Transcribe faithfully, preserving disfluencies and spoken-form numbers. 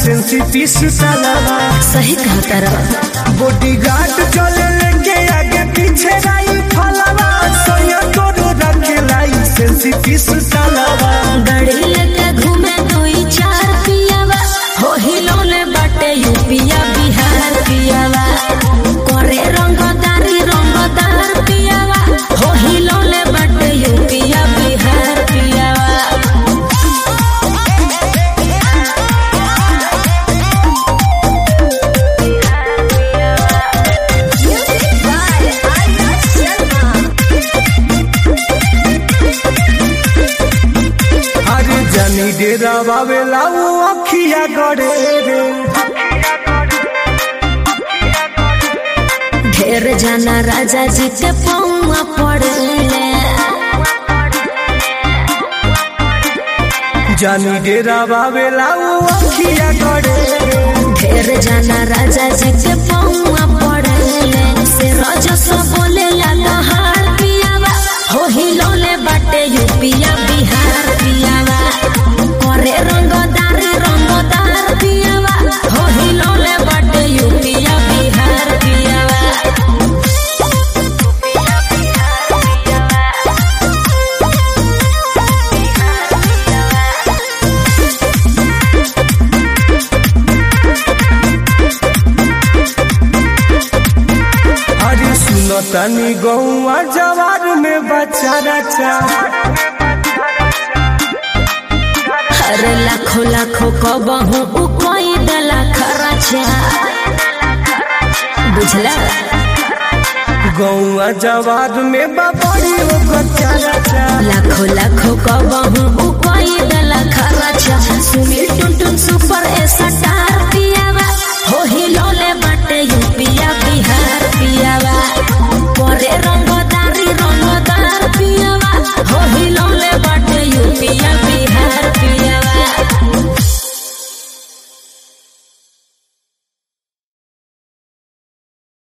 लाइसेंसी पीस सालावा सही कहता रहा बॉडीगार्ड चले लेके आगे पीछे राई फलावा सोया तोरो रखे लाइसेंसी पीस सालावा गाड़ी लेके घूमे दुई चार पियावा हो हिलोले बाटे यूपिया बिहार पियावा करे रंगदारी रंगदार पियावा हो हिलोले बाटे यूपिया बिहार पियावा जानी डेरा बाबेला वो अखिया गड़े रे ढेर जाना राजा जी के पौआ पड़े जानी डेरा बाबेला वो अखिया गड़े ढेर जाना राजा जी के पौआ पड़े से राजा सो बोले ला हार पियावा हो हिलोले बाटे यूपिया बिहार पियावा करे रंगदार रंगदार पियावा हो हिलोले बाटे यूपिया बिहार पियावा अरे सुनो तनी गौआ जवार में बच्चा रचा अरे लाखों लाखों कबहू उ कोई दला खर्चा बुझला गौआ जवार में बबड़ी ओ बच्चा